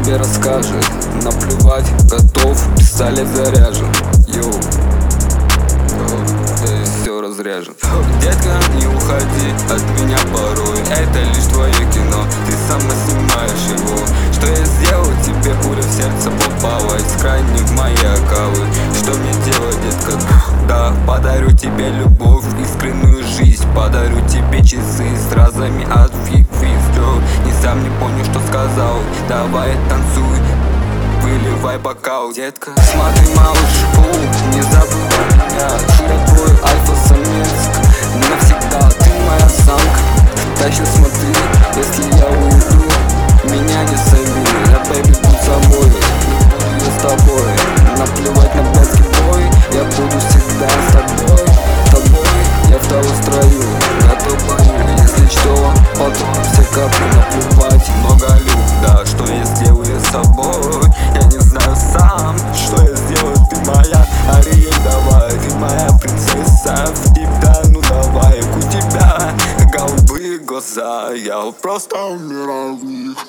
тебе расскажет. Наплевать, готов, пистолет заряжен. Йоу, все разряжен. Детка, не уходи от меня порой. Это лишь твое кино, ты сама снимаешь его. Что я сделал, тебе пуля в сердце попала из крайних моей окавы. Что мне делать, детка? Да, подарю тебе любовь, искреннюю жизнь. Подарю тебе часы с разами от фиг-физ. Не сам не понял, что сказал. Давай танцуй, выливай бокал, детка. Смотри, малыш, не забывай меня. Я твой альфа-самец навсегда, ты моя самка. Так что смотри, если я уйду, меня не зови. Я, бэйби, будь собой, буду я с тобой. Наплевать на блядский бой, я буду всегда с тобой. Я в того строю, готов бою. Если что, потом все капли наплевать. Много люк, да, что я сделаю с собой, я не знаю сам. Что я сделаю, ты моя Ариэль, давай. Ты моя принцесса, в тебя, ну давай. У тебя голубые глаза, я просто умираю в них.